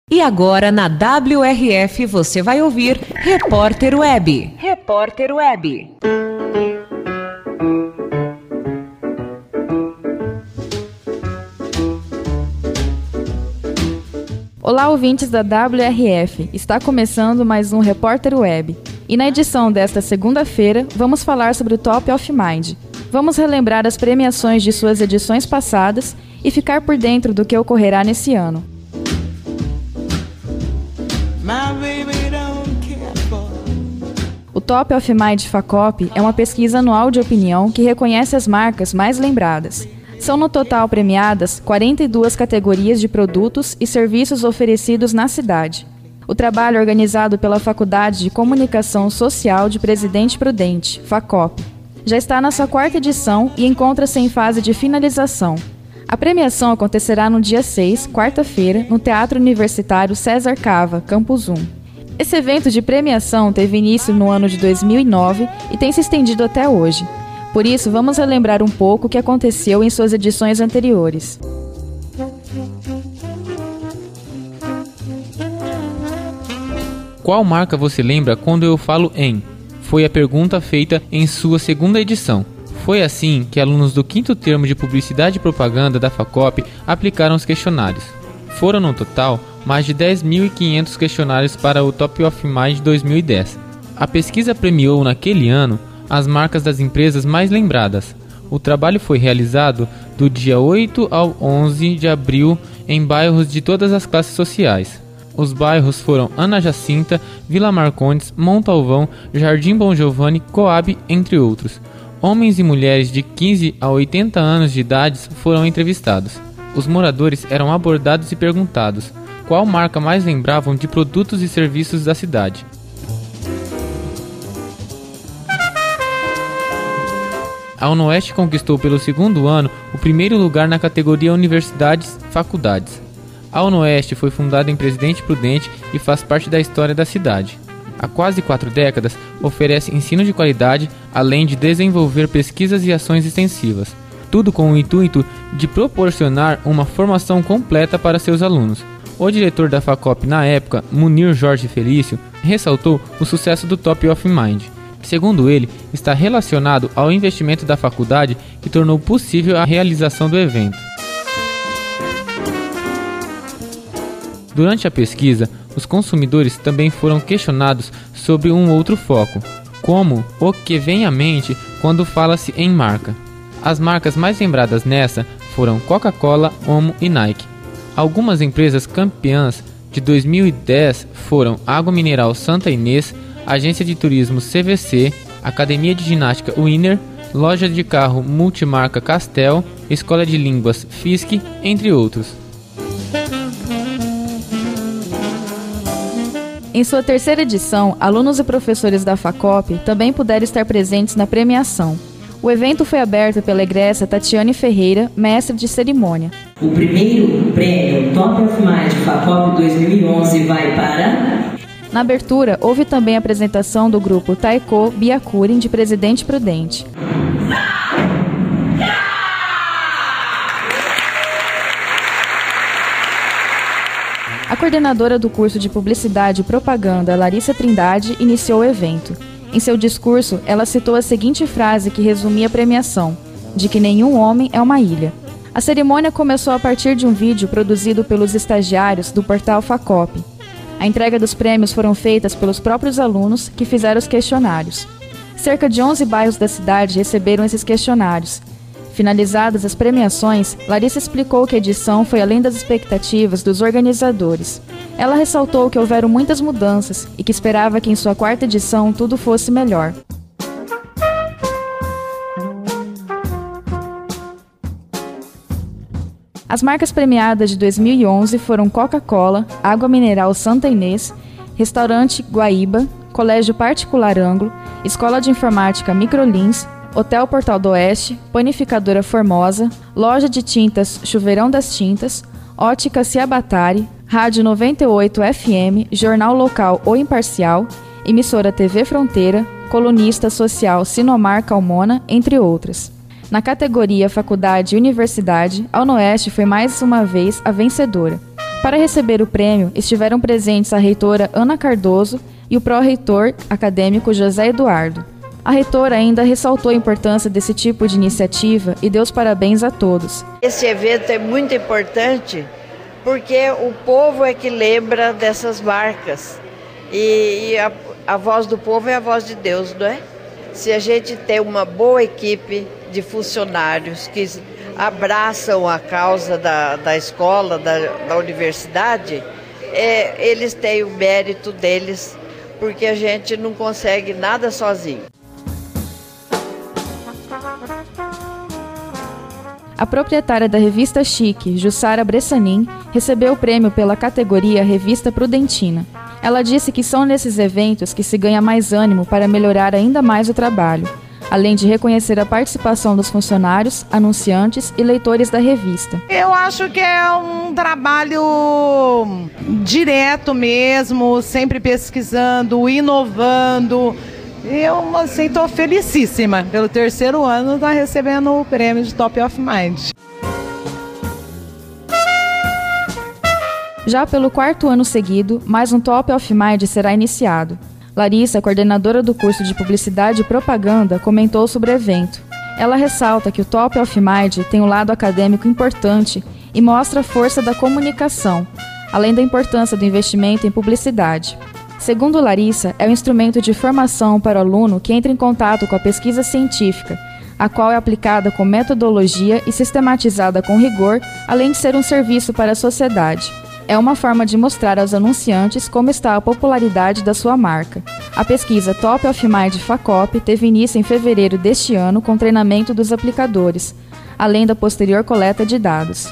E agora na WRF você vai ouvir Repórter Web. Repórter Web. Olá, ouvintes da WRF. Está começando mais um Repórter Web. E na edição desta segunda-feira, vamos falar sobre o Top of Mind. Vamos relembrar as premiações de suas edições passadas e ficar por dentro do que ocorrerá nesse ano. O Top of Mind Facop é uma pesquisa anual de opinião que reconhece as marcas mais lembradas. São no total premiadas 42 categorias de produtos e serviços oferecidos na cidade. O trabalho é organizado pela Faculdade de Comunicação Social de Presidente Prudente, Facop. Já está na sua 4ª edição e encontra-se em fase de finalização. A premiação acontecerá no dia 6, quarta-feira, no Teatro Universitário César Cava, Campus 1. Esse evento de premiação teve início no ano de 2009 e tem se estendido até hoje. Por isso, vamos relembrar um pouco o que aconteceu em suas edições anteriores. Qual marca você lembra quando eu falo em? Foi a pergunta feita em sua 2ª edição. Foi assim que alunos do 5º termo de Publicidade e Propaganda da Facop aplicaram os questionários. Foram, no total, mais de 10.500 questionários para o Top of Mind 2010. A pesquisa premiou, naquele ano, as marcas das empresas mais lembradas. O trabalho foi realizado do dia 8 ao 11 de abril em bairros de todas as classes sociais. Os bairros foram Ana Jacinta, Vila Marcondes, Montalvão, Jardim Bom Giovanni, Coab, entre outros. Homens e mulheres de 15 a 80 anos de idade foram entrevistados. Os moradores eram abordados e perguntados qual marca mais lembravam de produtos e serviços da cidade. A UNOeste conquistou pelo 2º ano o 1º lugar na categoria Universidades Faculdades. A UNOeste foi fundada em Presidente Prudente e faz parte da história da cidade. Há quase 4 décadas, oferece ensino de qualidade, além de desenvolver pesquisas e ações extensivas. Tudo com o intuito de proporcionar uma formação completa para seus alunos. O diretor da Facop na época, Munir Jorge Felício, ressaltou o sucesso do Top of Mind. Segundo ele, está relacionado ao investimento da faculdade que tornou possível a realização do evento. Durante a pesquisa, os consumidores também foram questionados sobre um outro foco, como o que vem à mente quando fala-se em marca. As marcas mais lembradas nessa foram Coca-Cola, Omo e Nike. Algumas empresas campeãs de 2010 foram Água Mineral Santa Inês, Agência de Turismo CVC, Academia de Ginástica Winner, Loja de Carro Multimarca Castel, Escola de Línguas Fisk, entre outros. Em sua 3ª edição, alunos e professores da Facop também puderam estar presentes na premiação. O evento foi aberto pela egressa Tatiane Ferreira, mestre de cerimônia. O primeiro prêmio Top of Mind Facop 2011 vai para... Na abertura, houve também a apresentação do grupo Taiko Byakuren de Presidente Prudente. A coordenadora do curso de Publicidade e Propaganda, Larissa Trindade, iniciou o evento. Em seu discurso, ela citou a seguinte frase que resumia a premiação, de que nenhum homem é uma ilha. A cerimônia começou a partir de um vídeo produzido pelos estagiários do portal Facop. A entrega dos prêmios foram feitas pelos próprios alunos que fizeram os questionários. Cerca de 11 bairros da cidade receberam esses questionários. Finalizadas as premiações, Larissa explicou que a edição foi além das expectativas dos organizadores. Ela ressaltou que houveram muitas mudanças e que esperava que em sua 4ª edição tudo fosse melhor. As marcas premiadas de 2011 foram Coca-Cola, Água Mineral Santa Inês, Restaurante Guaíba, Colégio Particular Ângulo, Escola de Informática Microlins, Hotel Portal do Oeste, Panificadora Formosa, Loja de Tintas Chuveirão das Tintas, Ótica Ciabatari, Rádio 98 FM, Jornal Local O Imparcial, Emissora TV Fronteira, Colunista Social Sinomar Calmona, entre outras. Na categoria Faculdade e Universidade, a UNOeste foi mais uma vez a vencedora. Para receber o prêmio, estiveram presentes a reitora Ana Cardoso e o pró-reitor acadêmico José Eduardo. A reitora ainda ressaltou a importância desse tipo de iniciativa e deu os parabéns a todos. Esse evento é muito importante porque o povo é que lembra dessas marcas e a voz do povo é a voz de Deus, não é? Se a gente tem uma boa equipe de funcionários que abraçam a causa da escola, da universidade, eles têm o mérito deles, porque a gente não consegue nada sozinho. A proprietária da revista Chique, Jussara Bressanin, recebeu o prêmio pela categoria Revista Prudentina. Ela disse que são nesses eventos que se ganha mais ânimo para melhorar ainda mais o trabalho, além de reconhecer a participação dos funcionários, anunciantes e leitores da revista. Eu acho que é um trabalho direto mesmo, sempre pesquisando, inovando. Eu, assim, estou felicíssima pelo 3º ano estar recebendo o prêmio de Top of Mind. Já pelo 4º ano seguido, mais um Top of Mind será iniciado. Larissa, coordenadora do curso de Publicidade e Propaganda, comentou sobre o evento. Ela ressalta que o Top of Mind tem um lado acadêmico importante e mostra a força da comunicação, além da importância do investimento em publicidade. Segundo Larissa, é um instrumento de formação para o aluno que entra em contato com a pesquisa científica, a qual é aplicada com metodologia e sistematizada com rigor, além de ser um serviço para a sociedade. É uma forma de mostrar aos anunciantes como está a popularidade da sua marca. A pesquisa Top of Mind FACOP teve início em fevereiro deste ano com treinamento dos aplicadores, além da posterior coleta de dados.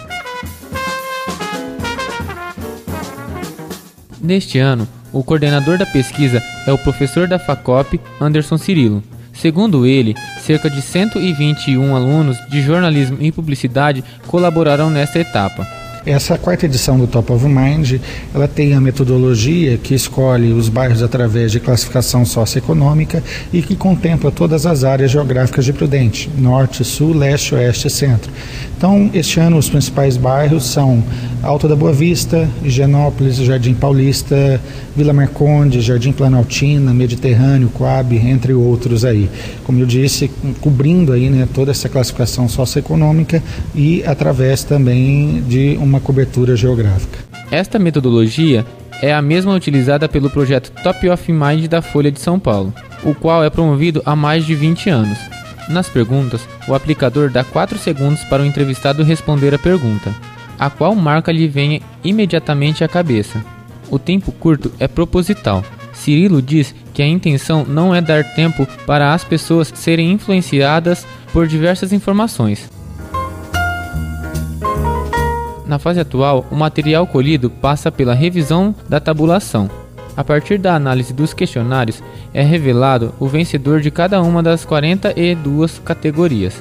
Neste ano, o coordenador da pesquisa é o professor da FACOP, Anderson Cirilo. Segundo ele, cerca de 121 alunos de jornalismo e publicidade colaborarão nesta etapa. Essa 4ª edição do Top of Mind, ela tem a metodologia que escolhe os bairros através de classificação socioeconômica e que contempla todas as áreas geográficas de Prudente, norte, sul, leste, oeste e centro. Então, este ano os principais bairros são Alto da Boa Vista, Higienópolis, Jardim Paulista, Vila Marconde, Jardim Planaltina, Mediterrâneo, Coab, entre outros aí. Como eu disse, cobrindo aí, né, toda essa classificação socioeconômica e através também de uma cobertura geográfica. Esta metodologia é a mesma utilizada pelo projeto Top of Mind da Folha de São Paulo, o qual é promovido há mais de 20 anos. Nas perguntas, o aplicador dá 4 segundos para o entrevistado responder a pergunta, a qual marca lhe vem imediatamente à cabeça. O tempo curto é proposital. Cirilo diz que a intenção não é dar tempo para as pessoas serem influenciadas por diversas informações. Na fase atual, o material colhido passa pela revisão da tabulação. A partir da análise dos questionários, é revelado o vencedor de cada uma das 42 categorias.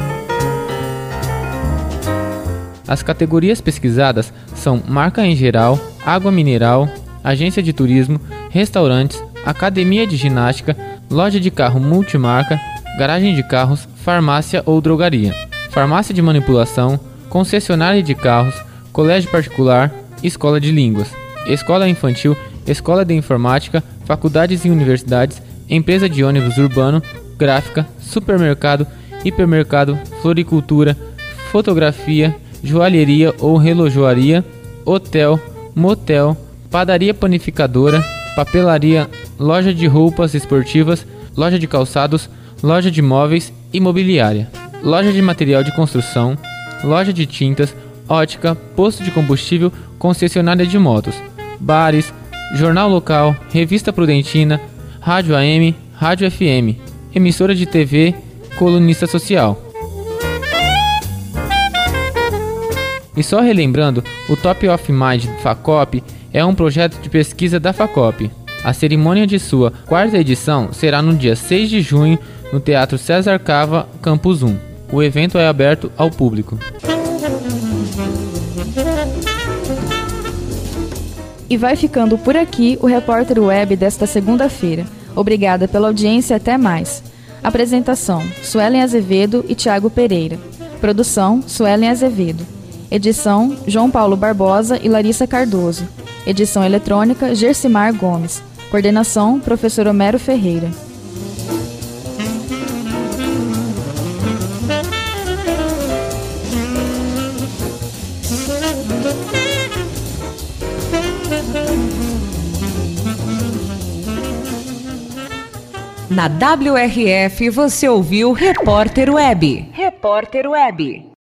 As categorias pesquisadas são marca em geral, água mineral, agência de turismo, restaurantes, academia de ginástica, loja de carro multimarca, garagem de carros, farmácia ou drogaria, farmácia de manipulação, concessionária de carros, colégio particular, escola de línguas, escola infantil, escola de informática, faculdades e universidades, empresa de ônibus urbano, gráfica, supermercado, hipermercado, floricultura, fotografia, joalheria ou relojoaria, hotel, motel, padaria panificadora, papelaria, loja de roupas esportivas, loja de calçados, loja de móveis, imobiliária, loja de material de construção, loja de tintas, ótica, posto de combustível, concessionária de motos, bares, jornal local, revista Prudentina, rádio AM, rádio FM, emissora de TV, colunista social. E só relembrando, o Top of Mind FACOP é um projeto de pesquisa da FACOP. A cerimônia de sua 4ª edição será no dia 6 de junho no Teatro César Cava, Campus 1. O evento é aberto ao público. E vai ficando por aqui o Repórter Web desta segunda-feira. Obrigada pela audiência e até mais. Apresentação: Suelen Azevedo e Thiago Pereira. Produção: Suelen Azevedo. Edição: João Paulo Barbosa e Larissa Cardoso. Edição eletrônica: Gersimar Gomes. Coordenação: Professor Homero Ferreira. Na WRF você ouviu Repórter Web. Repórter Web.